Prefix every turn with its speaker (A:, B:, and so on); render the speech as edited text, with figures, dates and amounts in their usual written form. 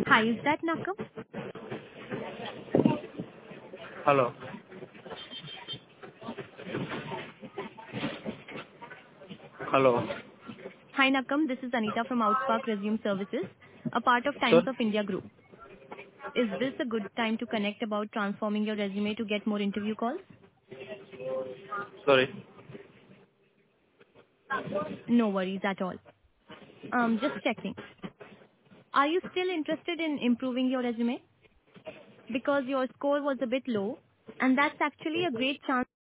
A: Hi, is that Nakam?
B: Hello. Hello.
A: Hi, Nakam. This is Anita from Outspark Resume Services, a part of Times
B: Sir?
A: of India Group. Is this a good time to connect about transforming your resume to get more interview calls?
B: Sorry.
A: No worries at all. Just checking. Are you still interested in improving your resume? Because your score was a bit low, and that's actually a great chance